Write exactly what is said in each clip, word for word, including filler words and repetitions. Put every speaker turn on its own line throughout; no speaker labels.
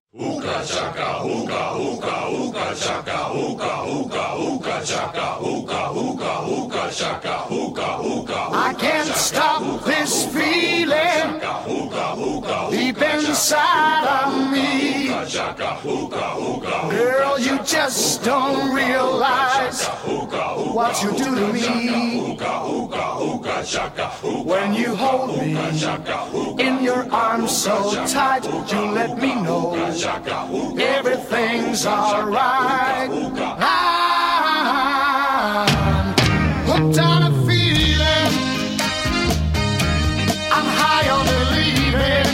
Hookah chaka, hookah, hookah, hookah chaka, hookah, hookah, hookah chaka, hookah, hookah, hookah chaka, hookah, hookah.
I can't stop this feeling deep inside of me. Girl, you just don't realize what you do to me. When you hold me in your arms so tight, you let me know everything's alright. I'm hooked on a feeling, I'm high on believing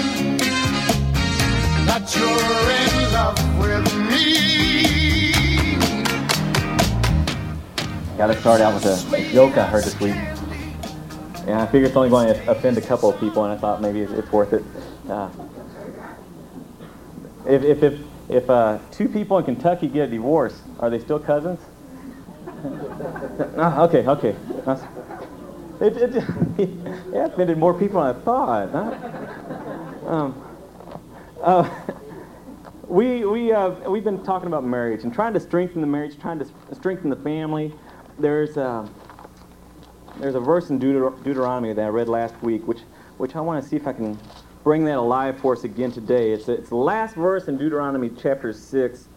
that you're in love with me.
Got to start out with a, a joke I heard this week. And I figure it's only going to offend a couple of people, and I thought maybe it's, it's worth it. Uh, if if if, if uh, two people in Kentucky get a divorce, are they still cousins? No, okay, okay. It, it, it offended more people than I thought. Huh? Um, uh, we we uh, we've been talking about marriage and trying to strengthen the marriage, trying to strengthen the family. There's uh, there's a verse in Deuter- Deuteronomy that I read last week, which which I want to see if I can bring that alive for us again today. It's, it's the last verse in Deuteronomy chapter six.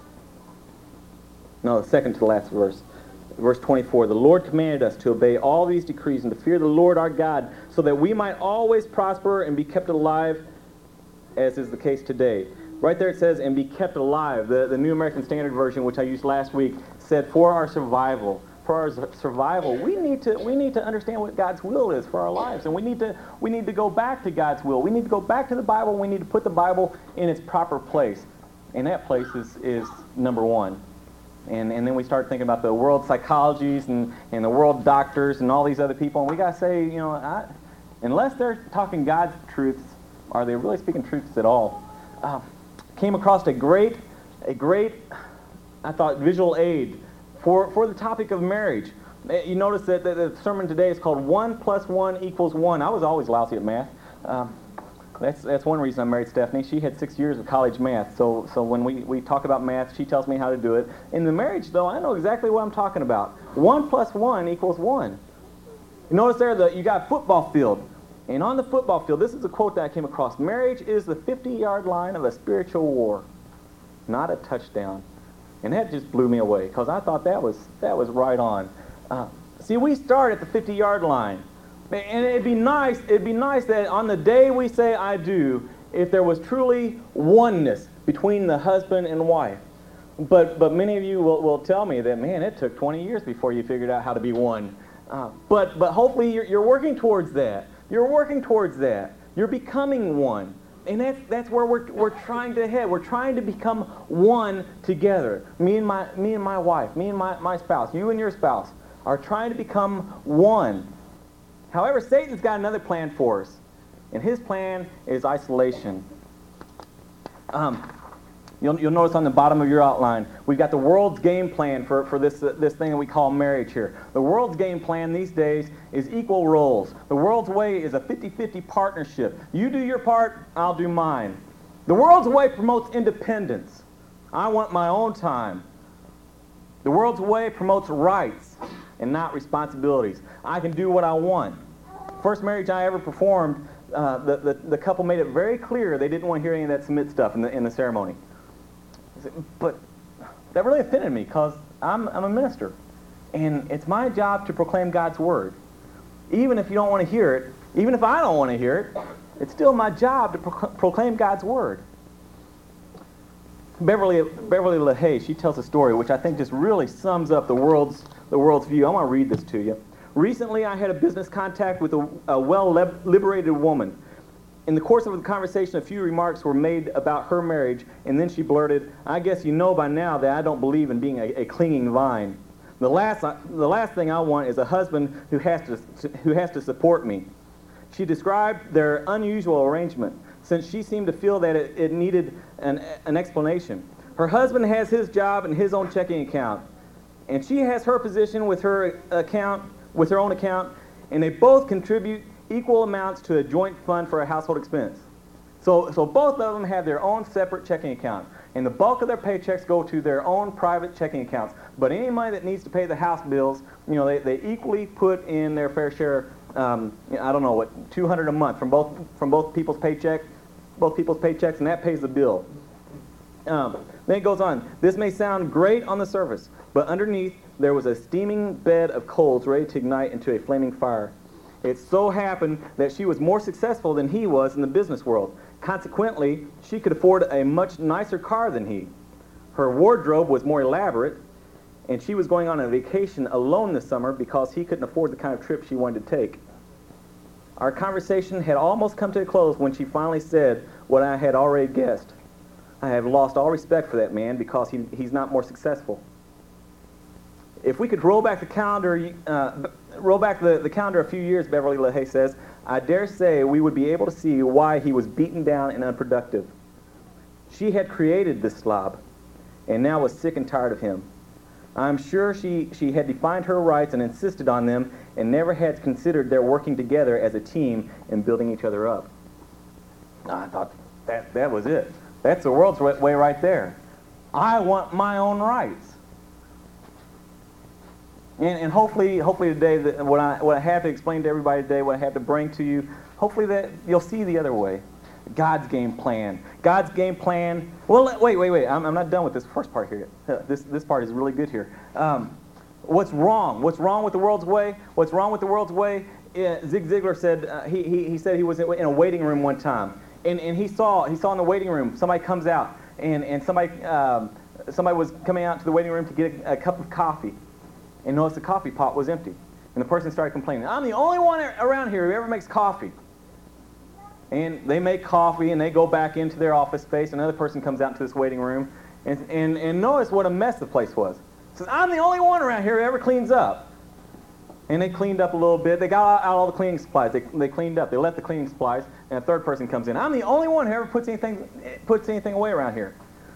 No, the second to the last verse. Verse twenty-four, the Lord commanded us to obey all these decrees and to fear the Lord our God, so that we might always prosper and be kept alive, as is the case today. Right there it says, and be kept alive. The, the New American Standard Version, which I used last week, said for our survival. For our survival, we need to we need to understand what God's will is for our lives, and we need to we need to go back to God's will. We need to go back to the Bible. We need to put the Bible in its proper place, and that place is is number one. And and then we start thinking about the world psychologies and, and the world doctors and all these other people, and we gotta say, you know, I, unless they're talking God's truths, are they really speaking truths at all? Uh, came across a great a great I thought visual aid for for the topic of marriage. You notice that the, the sermon today is called one plus one equals one. I was always lousy at math. Um, That's that's one reason I married Stephanie. She had six years of college math, so so when we, we talk about math, she tells me how to do it. In the marriage, though, I know exactly what I'm talking about. One plus one equals one. You notice there that you got a football field, and on the football field, this is a quote that I came across: marriage is the fifty-yard line of a spiritual war, not a touchdown. And that just blew me away, because I thought that was that was right on. Uh, see, we start at the fifty-yard line. And it'd be nice, it'd be nice that on the day we say I do, if there was truly oneness between the husband and wife. But but many of you will, will tell me that, man, it took twenty years before you figured out how to be one. Uh, but but hopefully you're, you're working towards that. You're working towards that. You're becoming one. And that's that's where we're we're trying to head. We're trying to become one together. Me and my me and my wife, me and my, my spouse, you and your spouse are trying to become one. However, Satan's got another plan for us, and his plan is isolation. Um, you'll, you'll notice on the bottom of your outline, we've got the world's game plan for, for this, uh, this thing that we call marriage here. The world's game plan these days is equal roles. The world's way is a fifty-fifty partnership. You do your part, I'll do mine. The world's way promotes independence. I want my own time. The world's way promotes rights and not responsibilities. I can do what I want. First marriage I ever performed, uh, the, the, the couple made it very clear they didn't want to hear any of that submit stuff in the, in the ceremony. But that really offended me, because I'm, I'm a minister. And it's my job to proclaim God's word. Even if you don't want to hear it, even if I don't want to hear it, it's still my job to pro- proclaim God's word. Beverly Beverly LaHaye, she tells a story which I think just really sums up the world's the world's view. I want to read this to you. Recently, I had a business contact with a, a well-liberated woman. In the course of the conversation, a few remarks were made about her marriage, and then she blurted, "I guess you know by now that I don't believe in being a, a clinging vine. The last the last thing I want is a husband who has to who has to support me." She described their unusual arrangement, since she seemed to feel that it, it needed an, an explanation. Her husband has his job and his own checking account, and she has her position with her account, with her own account, and they both contribute equal amounts to a joint fund for a household expense. So, so both of them have their own separate checking account. And the bulk of their paychecks go to their own private checking accounts. But any money that needs to pay the house bills, you know, they, they equally put in their fair share, um, I don't know, what, two hundred dollars a month from both, from both people's paycheck, both people's paychecks, and that pays the bill. Um, then it goes on. This may sound great on the surface, but underneath there was a steaming bed of coals ready to ignite into a flaming fire. It so happened that she was more successful than he was in the business world. Consequently, she could afford a much nicer car than he. Her wardrobe was more elaborate, and she was going on a vacation alone this summer because he couldn't afford the kind of trip she wanted to take. Our conversation had almost come to a close when she finally said what I had already guessed. I have lost all respect for that man because he, he's not more successful. If we could roll back the calendar, uh, roll back the, the calendar a few years, Beverly LaHaye says, I dare say we would be able to see why he was beaten down and unproductive. She had created this slob, and now was sick and tired of him. I'm sure she, she had defined her rights and insisted on them, and never had considered their working together as a team and building each other up. I thought that, that was it. That's the world's way right there. I want my own rights. And, and hopefully, hopefully today, that what I what I have to explain to everybody today, what I have to bring to you, hopefully that you'll see the other way. God's game plan. God's game plan. Well, wait, wait, wait. I'm, I'm not done with this first part here. This this part is really good here. Um, what's wrong? What's wrong with the world's way? What's wrong with the world's way? Uh, Zig Ziglar said uh, he, he he said he was in a waiting room one time, and and he saw he saw in the waiting room somebody comes out, and and somebody um, somebody was coming out to the waiting room to get a, a cup of coffee. And noticed the coffee pot was empty. And the person started complaining, I'm the only one around here who ever makes coffee. And they make coffee, and they go back into their office space. Another person comes out into this waiting room, and, and, and notice what a mess the place was. Says, I'm the only one around here who ever cleans up. And they cleaned up a little bit. They got out all the cleaning supplies. They, they cleaned up. They left the cleaning supplies, and a third person comes in. I'm the only one who ever puts anything, puts anything away around here.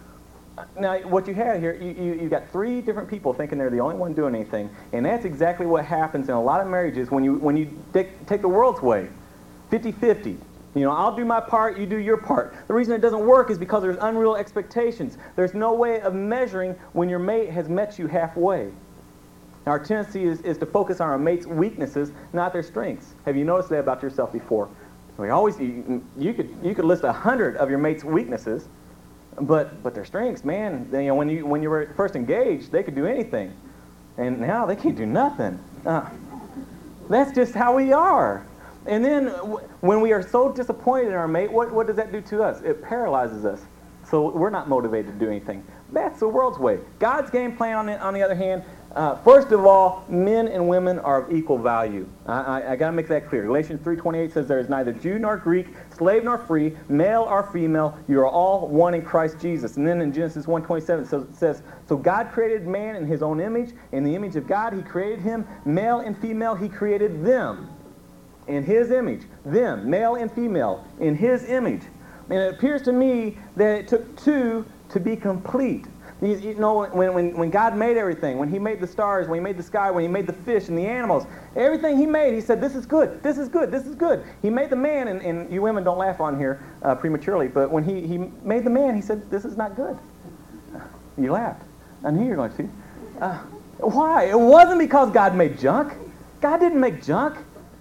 Now, what you have here, you, you, you've got three different people thinking they're the only one doing anything, and that's exactly what happens in a lot of marriages when you, when you take, take the world's way, fifty fifty. You know, I'll do my part, you do your part. The reason it doesn't work is because there's unreal expectations. There's no way of measuring when your mate has met you halfway. Our tendency is, is to focus on our mate's weaknesses, not their strengths. Have you noticed that about yourself before? We always, you, you could, you could list a hundred of your mate's weaknesses, But but their strengths, man, they, you know, when you when you were first engaged, they could do anything, and now they can't do nothing. Uh, that's just how we are. And then w- when we are so disappointed in our mate, what what does that do to us? It paralyzes us, so we're not motivated to do anything. That's the world's way. God's game plan, on the, on the other hand, uh, first of all, men and women are of equal value. I, I, I got to make that clear. Galatians three twenty-eight says there is neither Jew nor Greek, slave nor free, male or female. You are all one in Christ Jesus. And then in Genesis one twenty-seven it says, so God created man in his own image. In the image of God he created him. Male and female he created them. In his image. Them, male and female, in his image. And it appears to me that it took two to be complete. You, you know, when, when, when God made everything, when he made the stars, when he made the sky, when he made the fish and the animals, everything he made, he said, this is good, this is good, this is good. He made the man, and, and you women don't laugh on here uh, prematurely, but when he, he made the man, he said, this is not good. You laughed. I knew you were going to see. Uh, why? It wasn't because God made junk. God didn't make junk.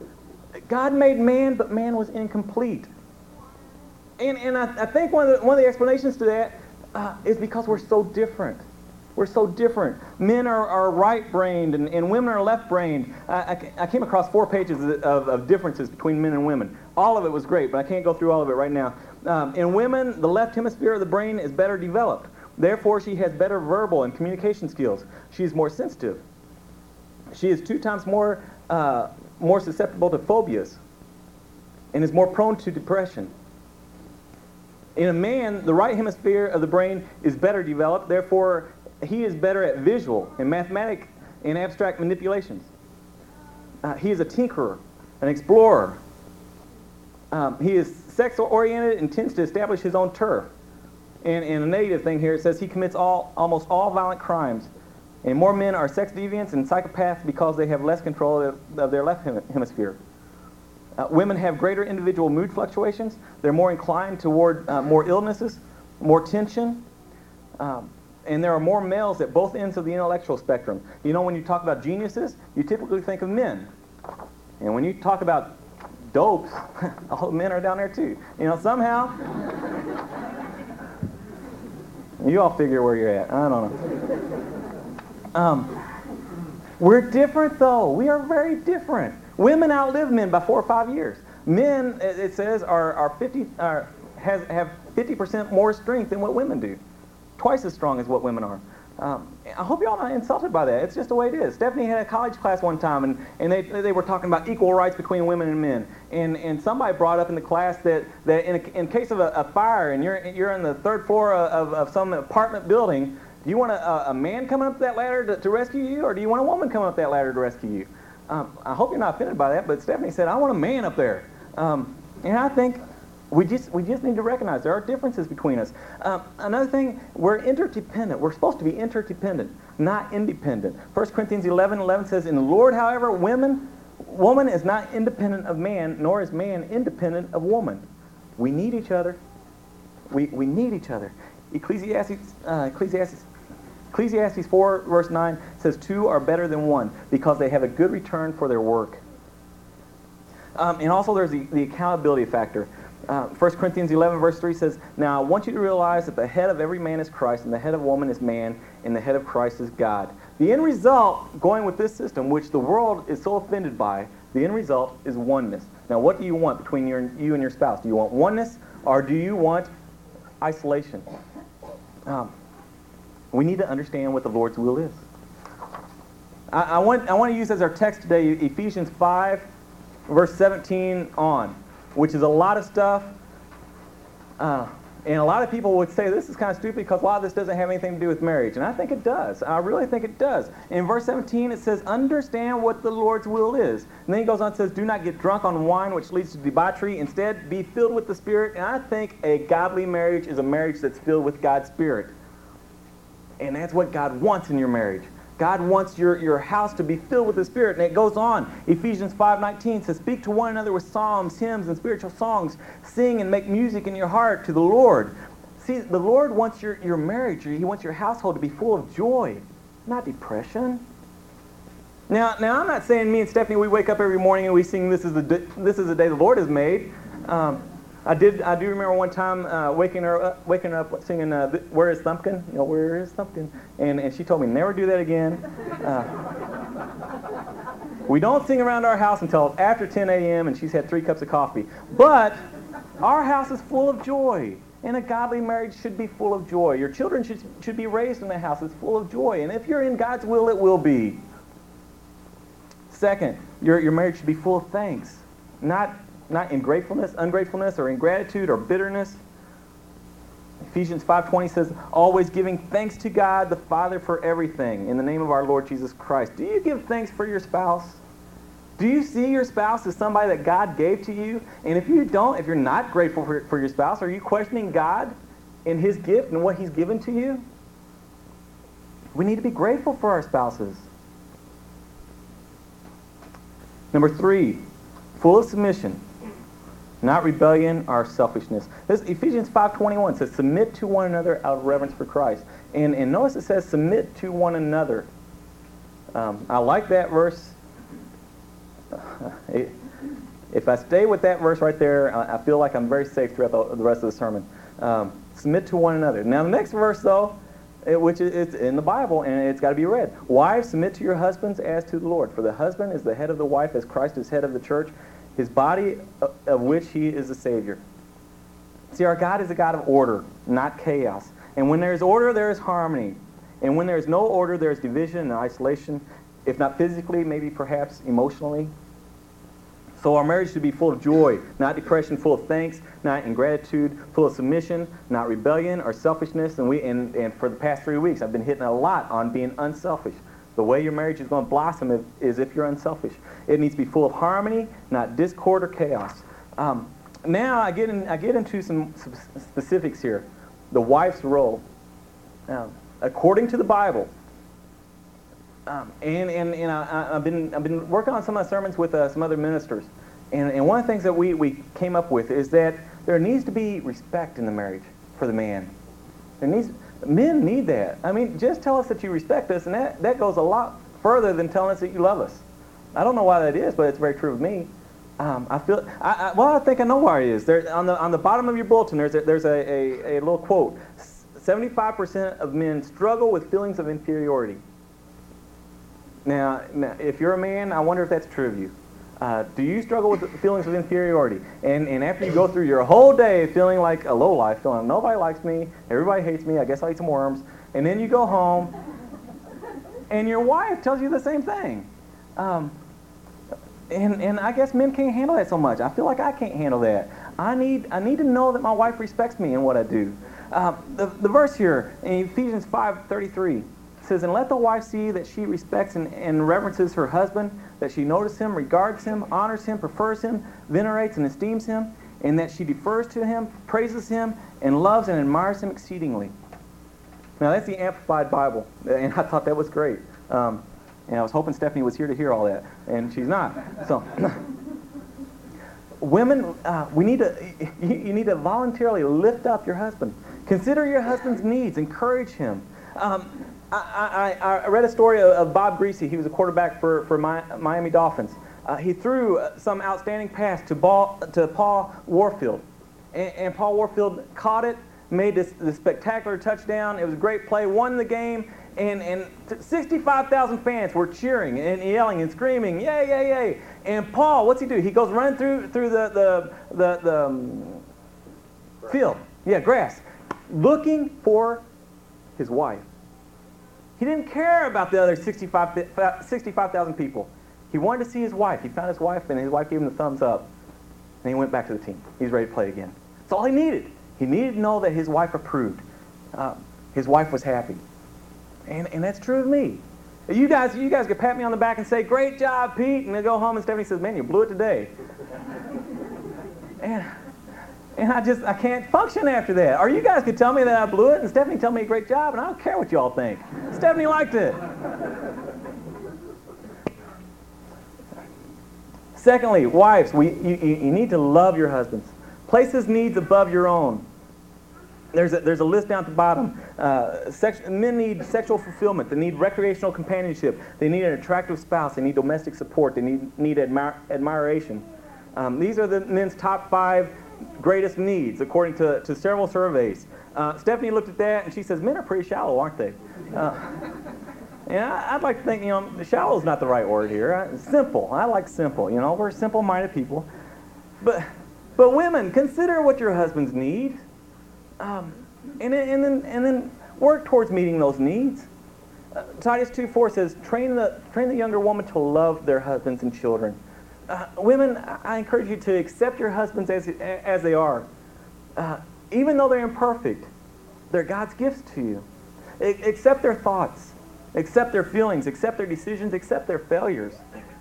God made man, but man was incomplete. And, and I, I think one of, the, one of the explanations to that uh, is because we're so different. We're so different. Men are, are right-brained, and, and women are left-brained. I, I, I came across four pages of, of differences between men and women. All of it was great, but I can't go through all of it right now. Um, in women, the left hemisphere of the brain is better developed. Therefore, she has better verbal and communication skills. She is more sensitive. She is two times more, uh, more susceptible to phobias and is more prone to depression. In a man, the right hemisphere of the brain is better developed. Therefore, he is better at visual and mathematic and abstract manipulations. Uh, he is a tinkerer, an explorer. Um, he is sex-oriented and tends to establish his own turf. And in a negative thing here, it says he commits all, almost all violent crimes. And more men are sex deviants and psychopaths because they have less control of, of their left hem- hemisphere. Uh, women have greater individual mood fluctuations. They're more inclined toward uh, more illnesses, more tension. Um, and there are more males at both ends of the intellectual spectrum. You know, when you talk about geniuses, you typically think of men. And when you talk about dopes, all the men are down there too. You know, somehow, you all figure where you're at. I don't know. Um, we're different, though. We are very different. Women outlive men by four or five years. Men, it says, are, are fifty, are, has, have fifty percent more strength than what women do. Twice as strong as what women are. Um, I hope y'all are not insulted by that. It's just the way it is. Stephanie had a college class one time, and, and they, they were talking about equal rights between women and men. And, and somebody brought up in the class that, that in, a, in case of a, a fire and you're, you're on the third floor of, of some apartment building, do you want a, a man coming up that ladder to, to rescue you, or do you want a woman coming up that ladder to rescue you? Um, I hope you're not offended by that, but Stephanie said, I want a man up there. Um, and I think we just we just need to recognize there are differences between us. Um, another thing, we're interdependent. We're supposed to be interdependent, not independent. First Corinthians eleven eleven says, in the Lord, however, women, woman is not independent of man, nor is man independent of woman. We need each other. We, we need each other. Ecclesiastes, uh, Ecclesiastes Ecclesiastes four, verse nine says, two are better than one because they have a good return for their work. Um, and also there's the, the accountability factor. Uh, First Corinthians eleven, verse three says, now I want you to realize that the head of every man is Christ, and the head of woman is man, and the head of Christ is God. The end result, going with this system, which the world is so offended by, the end result is oneness. Now what do you want between your, you and your spouse? Do you want oneness, or do you want isolation? Um, We need to understand what the Lord's will is. I, I, want, I want to use as our text today Ephesians five, verse seventeen on, which is a lot of stuff. Uh, and a lot of people would say this is kind of stupid because a lot of this doesn't have anything to do with marriage. And I think it does. I really think it does. In verse seventeen, it says, understand what the Lord's will is. And then he goes on and says, do not get drunk on wine, which leads to debauchery. Instead, be filled with the Spirit. And I think a godly marriage is a marriage that's filled with God's Spirit. And that's what God wants in your marriage. God wants your, your house to be filled with the Spirit. And it goes on. Ephesians five nineteen says, speak to one another with psalms, hymns, and spiritual songs. Sing and make music in your heart to the Lord. See, the Lord wants your, your marriage, He wants your household to be full of joy, not depression. Now, now I'm not saying me and Stephanie, we wake up every morning and we sing, this is the, this is the day the Lord has made. Um, I did. I do remember one time uh, waking her up, waking up singing, uh, "Where is Thumpkin?" You know, "Where is Thumpkin?" And and she told me never do that again. Uh, we don't sing around our house until after ten a.m. and she's had three cups of coffee. But our house is full of joy, and a godly marriage should be full of joy. Your children should should be raised in a house that's full of joy, and if you're in God's will, it will be. Second, your your marriage should be full of thanks, not. Not in gratefulness, ungratefulness, or ingratitude, or bitterness. Ephesians five twenty says, always giving thanks to God the Father for everything in the name of our Lord Jesus Christ. Do you give thanks for your spouse? Do you see your spouse as somebody that God gave to you? And if you don't, if you're not grateful for, for your spouse, are you questioning God and His gift and what He's given to you? We need to be grateful for our spouses. Number three, full of submission. Not rebellion or selfishness. This Ephesians five twenty-one says, submit to one another out of reverence for Christ. And, and notice it says, submit to one another. Um, I like that verse. It, if I stay with that verse right there, I, I feel like I'm very safe throughout the, the rest of the sermon. Um, submit to one another. Now the next verse, though, it, which is it's in the Bible, and it's got to be read. Wives, submit to your husbands as to the Lord. For the husband is the head of the wife, as Christ is head of the church, His body, of which He is the Savior. See, our God is a God of order, not chaos. And when there is order, there is harmony. And when there is no order, there is division and isolation, if not physically, maybe perhaps emotionally. So our marriage should be full of joy, not depression, full of thanks, not ingratitude, full of submission, not rebellion or selfishness. And we and, and for the past three weeks, I've been hitting a lot on being unselfish. The way your marriage is going to blossom is, is if you're unselfish. It needs to be full of harmony, not discord or chaos. Um, now I get in, I get into some, some specifics here. The wife's role. Um, according to the Bible, um, and and, and I, I've been I've been working on some of the sermons with uh, some other ministers, And, and one of the things that we, we came up with is that there needs to be respect in the marriage for the man. There needs, men need that. I mean, just tell us that you respect us, and that, that goes a lot further than telling us that you love us. I don't know why that is, but it's very true of me. Um, I feel, I, I, well, I think I know why it is. There, on the on the bottom of your bulletin, there's a, there's a, a, a little quote. seventy-five percent of men struggle with feelings of inferiority. Now, now, if you're a man, I wonder if that's true of you. Uh, do you struggle with feelings of inferiority? And and after you go through your whole day feeling like a lowlife, feeling nobody likes me, everybody hates me, I guess I'll eat some worms, and then you go home, and your wife tells you the same thing. Um, and and I guess men can't handle that so much. I feel like I can't handle that. I need I need to know that my wife respects me in what I do. Um, the, the verse here in Ephesians five thirty-three says, "And let the wife see that she respects and, and reverences her husband, that she notices him, regards him, honors him, prefers him, venerates and esteems him, and that she defers to him, praises him, and loves and admires him exceedingly." Now that's the Amplified Bible, and I thought that was great. Um, and I was hoping Stephanie was here to hear all that, and she's not. So, women, uh, we need to you, you need to voluntarily lift up your husband. Consider your husband's needs. Encourage him. Um, I, I, I read a story of, of Bob Greasy. He was a quarterback for, for Mi- Miami Dolphins. Uh, he threw some outstanding pass to, ball, to Paul Warfield. And, and Paul Warfield caught it, made this, this spectacular touchdown. It was a great play, won the game, and, and sixty-five thousand fans were cheering and yelling and screaming, yay, yay, yay. And Paul, what's he do? He goes running through, through the, the, the, the um, field, yeah, grass, looking for his wife. He didn't care about the other sixty-five thousand people. He wanted to see his wife. He found his wife, and his wife gave him the thumbs up. And he went back to the team. He's ready to play again. That's all he needed. He needed to know that his wife approved. Uh, his wife was happy. And and that's true of me. You guys, you guys could pat me on the back and say, "Great job, Pete," and then go home and Stephanie says, "Man, you blew it today." and And I just, I can't function after that. Or you guys could tell me that I blew it, and Stephanie tell me a great job, and I don't care what you all think. Stephanie liked it. Secondly, wives, we, you, you need to love your husbands. Place his needs above your own. There's a, there's a list down at the bottom. Uh, sex, men need sexual fulfillment. They need recreational companionship. They need an attractive spouse. They need domestic support. They need, need admir- admiration. Um, these are the men's top five greatest needs, according to, to several surveys. Uh, Stephanie looked at that, and she says, men are pretty shallow, aren't they? Uh, and I, I'd like to think, you know, shallow is not the right word here. I, simple. I like simple. You know, we're simple-minded people. But but women, consider what your husbands need, um, and, then, and, then, and then work towards meeting those needs. Uh, Titus two four says, train the, train the younger woman to love their husbands and children. Uh, women, I encourage you to accept your husbands as, as they are. Uh, even though they're imperfect, they're God's gifts to you. A- accept their thoughts. Accept their feelings. Accept their decisions. Accept their failures.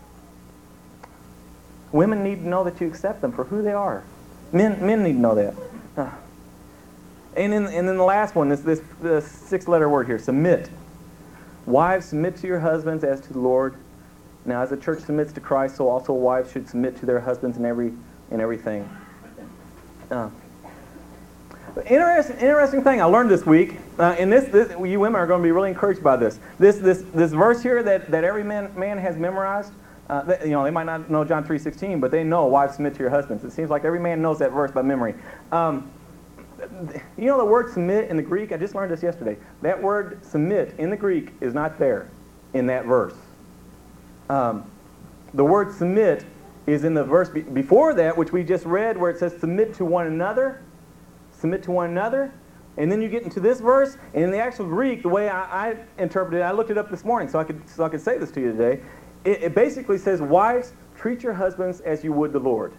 Women need to know that you accept them for who they are. Men, men need to know that. Uh, and, in, and then the last one, this, this, this six-letter word here, submit. Wives, submit to your husbands as to the Lord. Now, as the church submits to Christ, so also wives should submit to their husbands in every in everything. Uh, interesting, interesting thing I learned this week, uh, and this, this, you women are going to be really encouraged by this. This, this, this verse here that, that every man, man has memorized. Uh, they, you know, they might not know John three sixteen, but they know, wives, submit to your husbands. It seems like every man knows that verse by memory. Um, you know the word submit in the Greek? I just learned this yesterday. That word submit in the Greek is not there in that verse. Um, the word submit is in the verse be- before that, which we just read, where it says submit to one another, submit to one another, and then you get into this verse, and in the actual Greek, the way I, I interpreted it, I looked it up this morning so I could so I could say this to you today. It, it basically says, wives, treat your husbands as you would the Lord.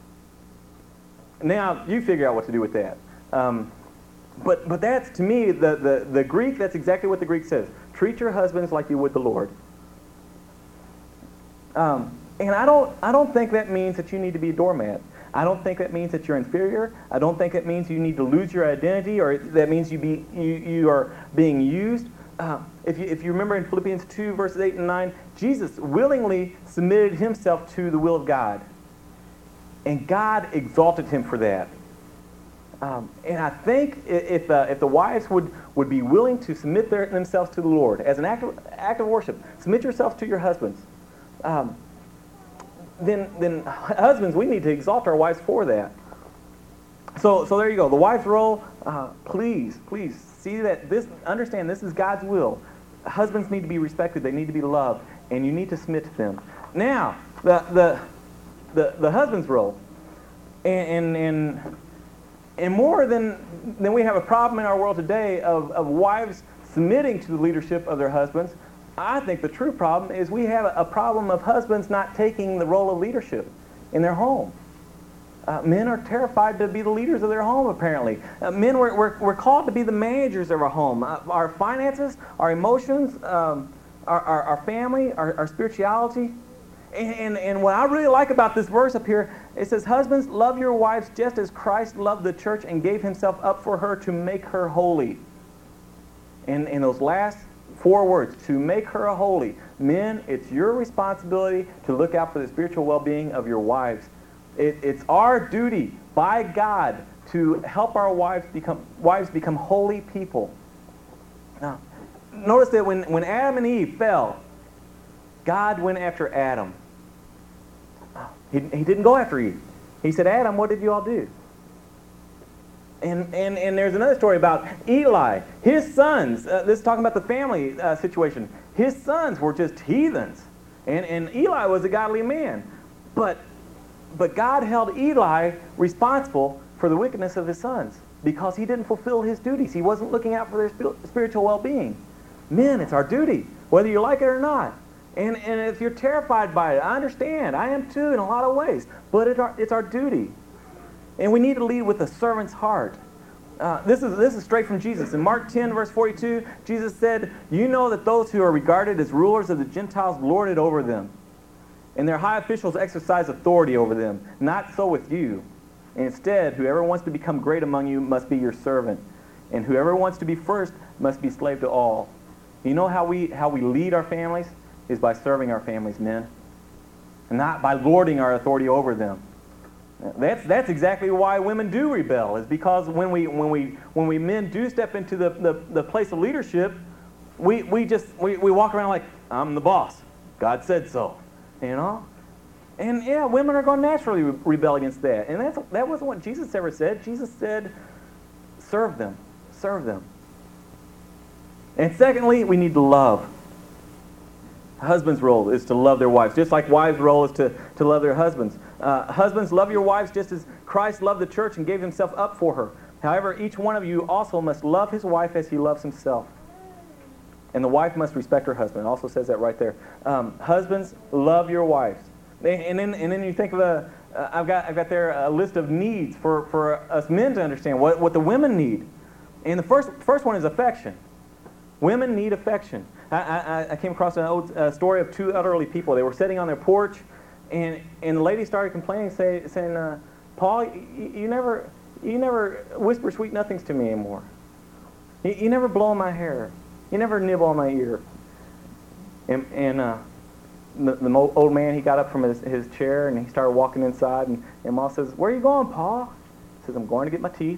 Now you figure out what to do with that. Um, but but that's, to me, the, the the Greek. That's exactly what the Greek says. Treat your husbands like you would the Lord. Um, and I don't, I don't think that means that you need to be a doormat. I don't think that means that you're inferior. I don't think that means you need to lose your identity, or that means you be you, you are being used. Uh, if you if you remember in Philippians two verses eight and nine, Jesus willingly submitted himself to the will of God. And God exalted him for that. Um, and I think if, uh, if the wives would, would be willing to submit their, themselves to the Lord as an act of, act of worship, submit yourselves to your husbands, um, then, then husbands, we need to exalt our wives for that. So, so there you go. The wife's role, uh, please, please see that this, understand this is God's will. Husbands need to be respected. They need to be loved. And you need to submit to them. Now, the, the, the, the husband's role, and, and, and And more than, than we have a problem in our world today of, of wives submitting to the leadership of their husbands, I think the true problem is we have a, a problem of husbands not taking the role of leadership in their home. Uh, men are terrified to be the leaders of their home, apparently. Uh, men, we're, we're, we're called to be the managers of our home. Uh, our finances, our emotions, um, our, our, our family, our, our spirituality. And, and, and what I really like about this verse up here, it says, husbands, love your wives just as Christ loved the church and gave himself up for her to make her holy. And in those last four words, to make her holy. Men, it's your responsibility to look out for the spiritual well-being of your wives. It, it's our duty by God to help our wives become, wives become holy people. Now, notice that when, when Adam and Eve fell, God went after Adam. He, he didn't go after Eve. He said, Adam, what did you all do? And, and, and there's another story about Eli. His sons, uh, this is talking about the family uh, situation. His sons were just heathens. And, and Eli was a godly man. But, but God held Eli responsible for the wickedness of his sons because he didn't fulfill his duties. He wasn't looking out for their spiritual well-being. Men, it's our duty, whether you like it or not. And, and if you're terrified by it, I understand. I am too in a lot of ways. But it are, it's our duty. And we need to lead with a servant's heart. Uh, this is this is straight from Jesus. In Mark ten, verse forty-two, Jesus said, you know that those who are regarded as rulers of the Gentiles lord it over them. And their high officials exercise authority over them. Not so with you. Instead, whoever wants to become great among you must be your servant. And whoever wants to be first must be slave to all. You know how we how we lead our families? Is by serving our families, men. And not by lording our authority over them. That's that's exactly why women do rebel, is because when we when we when we men do step into the, the, the place of leadership, we, we just we, we walk around like, I'm the boss. God said so. You know? And yeah, women are going to naturally re- rebel against that. And that's that wasn't what Jesus ever said. Jesus said, serve them. Serve them. And secondly, we need to love. Husband's role is to love their wives, just like wives' role is to, to love their husbands. Uh, husbands, love your wives just as Christ loved the church and gave himself up for her. However, each one of you also must love his wife as he loves himself. And the wife must respect her husband. It also says that right there. Um, husbands, love your wives. And then, and then you think of a, uh, I've got I've got there a list of needs for, for us men to understand, what, what the women need. And the first first one is affection. Women need affection. I, I, I came across an old uh, story of two elderly people. They were sitting on their porch, and and the lady started complaining, say, saying, uh, "Paul, you, you never you never whisper sweet nothings to me anymore. You, you never blow my hair. You never nibble on my ear." And and uh, the, the old man, he got up from his, his chair and he started walking inside. And, and Mom says, "Where are you going, Paul?" He says, "I'm going to get my teeth."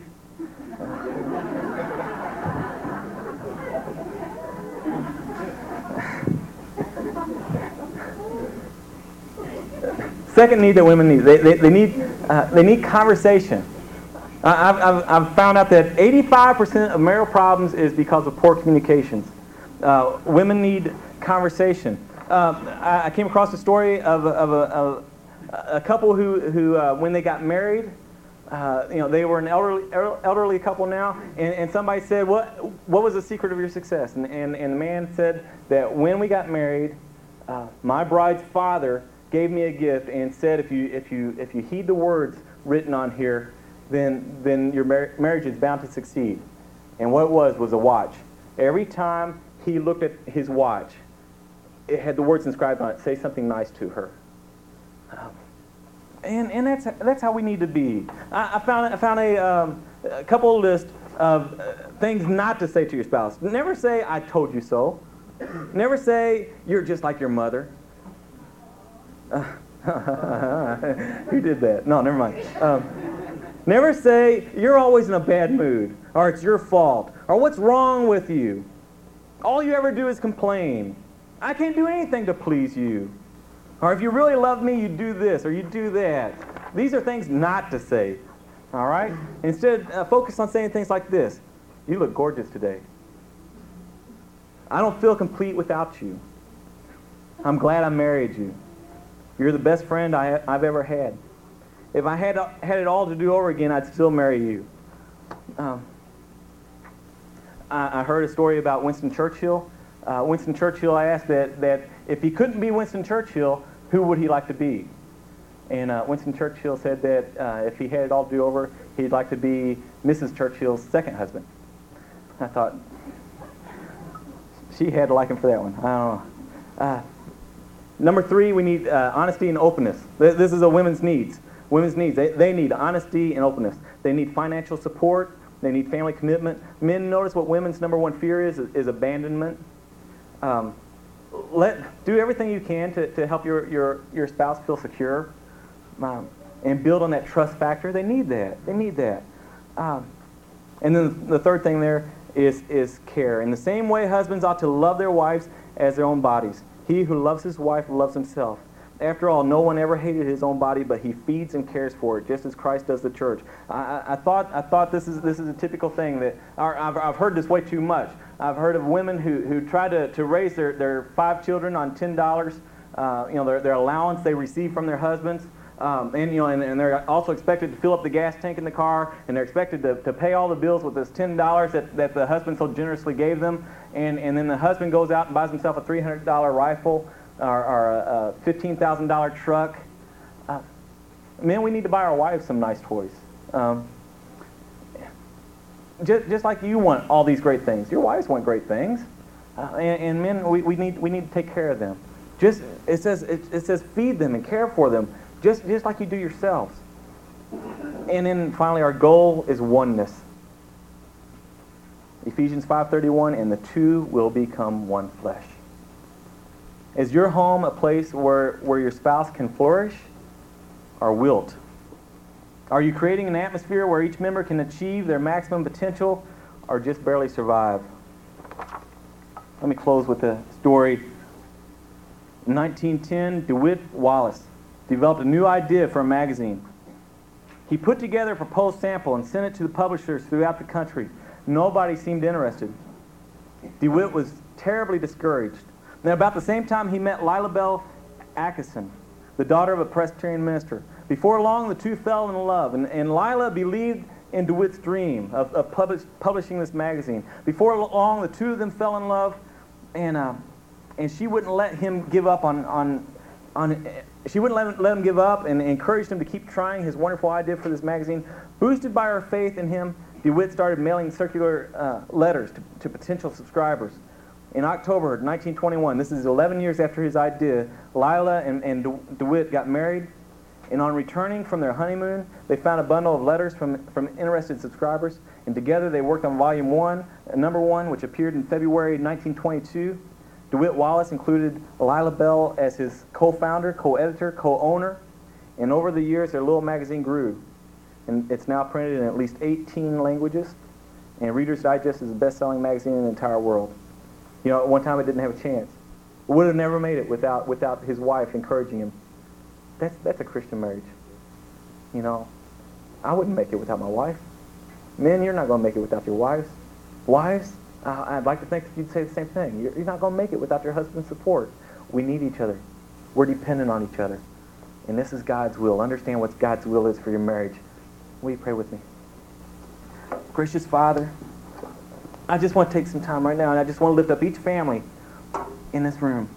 Second need that women need, they, they, they need uh, they need conversation. I, I've, I've, I've found out that eighty-five percent of marital problems is because of poor communications. Uh, women need conversation. Um, I, I came across a story of, a, of a, of a couple who, who uh, when they got married, uh, you know, they were an elderly, elderly couple now, and, and somebody said, what, what was the secret of your success? And, and, and the man said that when we got married, uh, my bride's father gave me a gift and said, if you if you if you heed the words written on here, then then your mar- marriage is bound to succeed. And what it was was a watch. Every time he looked at his watch, it had the words inscribed on it. Say something nice to her. Um, and and that's that's how we need to be. I, I found I found a um, a couple of lists of uh, things not to say to your spouse. Never say "I told you so." Never say "you're just like your mother." Uh, Who did that? No, never mind. Um, never say, you're always in a bad mood, or it's your fault, or what's wrong with you. All you ever do is complain. I can't do anything to please you. Or if you really love me, you do this, or you do that. These are things not to say. All right? Instead, uh, focus on saying things like this. You look gorgeous today. I don't feel complete without you. I'm glad I married you. You're the best friend I, I've ever had. If I had, had it all to do over again, I'd still marry you. Um, I, I heard a story about Winston Churchill. Uh, Winston Churchill, I asked that, that if he couldn't be Winston Churchill, who would he like to be? And uh, Winston Churchill said that uh, if he had it all to do over, he'd like to be Missus Churchill's second husband. I thought, she had to like him for that one. I don't know. Uh, number three, we need uh, honesty and openness. This is a women's needs. Women's needs. They, they need honesty and openness. They need financial support. They need family commitment. Men, notice what women's number one fear is, is abandonment. Um, let do everything you can to, to help your, your, your spouse feel secure um, and build on that trust factor. They need that. They need that. Um, and then the third thing there is, is care. In the same way, husbands ought to love their wives as their own bodies. He who loves his wife loves himself. After all, no one ever hated his own body, but he feeds and cares for it, just as Christ does the church. I, I, I thought I thought this is this is a typical thing that or I've, I've heard this way too much. I've heard of women who, who try to, to raise their, their five children on ten dollars, uh, you know, their, their allowance they receive from their husbands. Um, and, you know, and, and they're also expected to fill up the gas tank in the car, and they're expected to, to pay all the bills with this ten dollars that, that the husband so generously gave them. And, and then the husband goes out and buys himself a three hundred dollar rifle or, or a, a fifteen thousand dollar truck. Uh, men, we need to buy our wives some nice toys. Um, just, just like you want all these great things. Your wives want great things. Uh, and, and men, we, we, need, we need to take care of them. Just, it says, it, it says feed them and care for them. Just, just like you do yourselves. And then finally, our goal is oneness. Ephesians five thirty-one, and the two will become one flesh. Is your home a place where, where your spouse can flourish or wilt? Are you creating an atmosphere where each member can achieve their maximum potential or just barely survive? Let me close with a story. In nineteen ten, DeWitt Wallace developed a new idea for a magazine. He put together a proposed sample and sent it to the publishers throughout the country. Nobody seemed interested. DeWitt was terribly discouraged. Now, about the same time, he met Lila Bell Atkinson, the daughter of a Presbyterian minister. Before long, the two fell in love, and, and Lila believed in DeWitt's dream of, of publish, publishing this magazine. Before long, the two of them fell in love, and uh, and she wouldn't let him give up on on on. She wouldn't let him, let him give up, and encouraged him to keep trying his wonderful idea for this magazine. Boosted by her faith in him, DeWitt started mailing circular uh, letters to, to potential subscribers. In October nineteen twenty-one, this is eleven years after his idea, Lila and, and De, DeWitt got married, and on returning from their honeymoon, they found a bundle of letters from, from interested subscribers, and together they worked on volume one, number one, which appeared in February nineteen twenty-two. DeWitt Wallace included Lila Bell as his co-founder, co-editor, co-owner, and over the years their little magazine grew, and it's now printed in at least eighteen languages, and Reader's Digest is the best-selling magazine in the entire world. You know, at one time it didn't have a chance. It would have never made it without without his wife encouraging him. That's that's a Christian marriage. You know, I wouldn't make it without my wife. Men, you're not going to make it without your wives. Wives, uh, I'd like to think that you'd say the same thing. You're, you're not going to make it without your husband's support. We need each other. We're dependent on each other. And this is God's will. Understand what God's will is for your marriage. Will you pray with me? Gracious Father, I just want to take some time right now, and I just want to lift up each family in this room.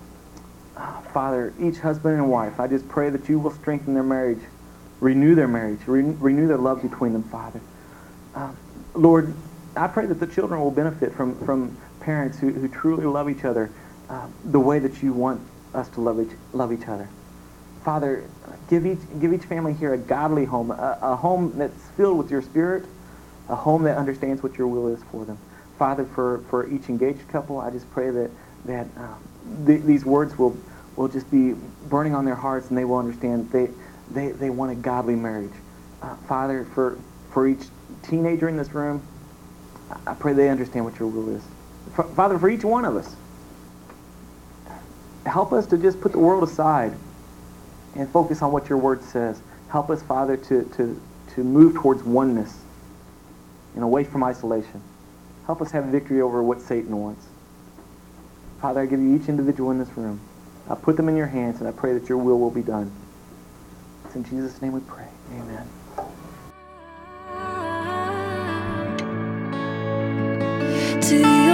Oh, Father, each husband and wife, I just pray that you will strengthen their marriage, renew their marriage, re- renew their love between them, Father. Uh, Lord, I pray that the children will benefit from, from parents who, who truly love each other uh, the way that you want us to love each, love each other. Father, give each, give each family here a godly home, a, a home that's filled with your Spirit, a home that understands what your will is for them. Father, for, for each engaged couple, I just pray that, that uh, th- these words will, will just be burning on their hearts, and they will understand they they, they want a godly marriage. Uh, Father, for, for each teenager in this room, I pray they understand what your will is. For, Father, for each one of us, help us to just put the world aside and focus on what your word says. Help us, Father, to, to, to move towards oneness and away from isolation. Help us have victory over what Satan wants. Father, I give you each individual in this room. I put them in your hands, and I pray that your will will be done. It's in Jesus' name we pray. Amen.
To